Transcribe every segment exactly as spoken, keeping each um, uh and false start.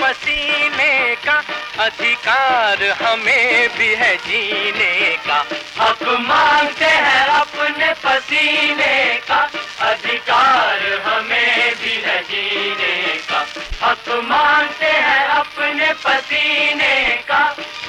पसीने का, अधिकार हमें भी है जीने का। हक मांगते हैं अपने पसीने का, अधिकार हमें भी है जीने का। हक मांगते हैं अपने पसीने का।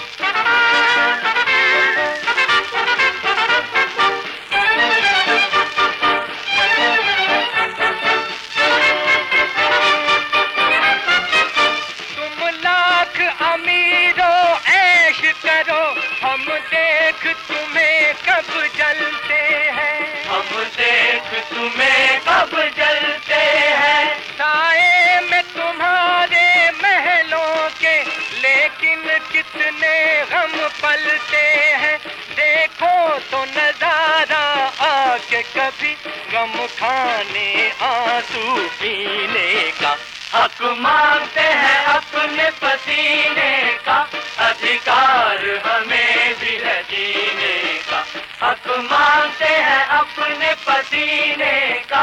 हम देख तुम्हें कब जलते हैं, हम देख तुम्हें कब जलते हैं। साए में तुम्हारे महलों के लेकिन कितने गम पलते हैं। देखो तो नजारा आके कभी गम खाने आंसू पीने का। हक मांगते हैं अपने पसीने का, अधिकार हमें भी है जीने का। हक मांगते हैं अपने पसीने का।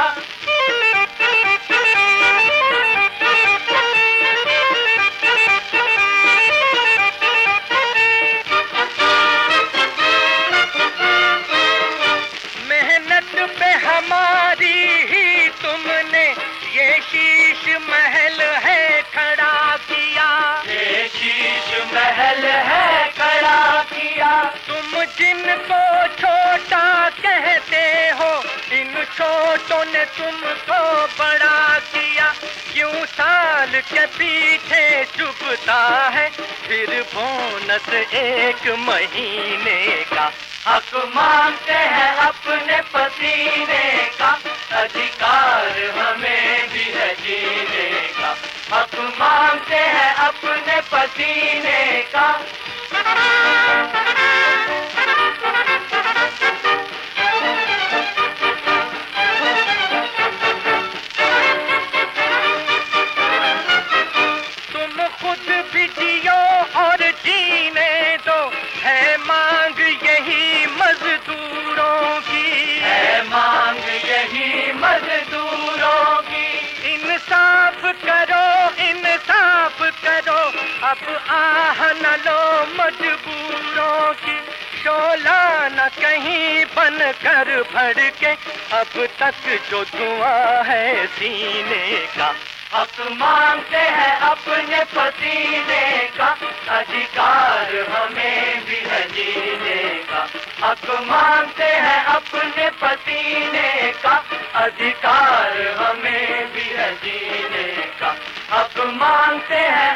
मेहनत पे हमारी ही तुमने ये शीश महल है खड़ा किया, ये शीश महल है खड़ा किया। तुम जिनको छोटा कहते हो, इन छोटों ने तुमको बड़ा किया। क्यों साल के पीछे चुभता है फिर बोनस एक महीने का। हक मांगते हैं अपने पसीने का, अधिकार हमें भी है जीने का। हक मांगते हैं अपने पसीने का। तुम खुद भी जियो और जीने दो, है मांग यही मजदूरों की, है मांग यही मजदूरों की। इंसाफ करो, इंसाफ करो, अब आह न लो मजबूरों की। शोला न कहीं बन कर भड़के, अब तक जो धुआं है सीने का। हक मांगते हैं अपने पसीने का, अधिकार हमें भी है जीने का। हक मांगते हैं अपने पसीने का, अधिकार हमें भी है जीने का। हक मांगते हैं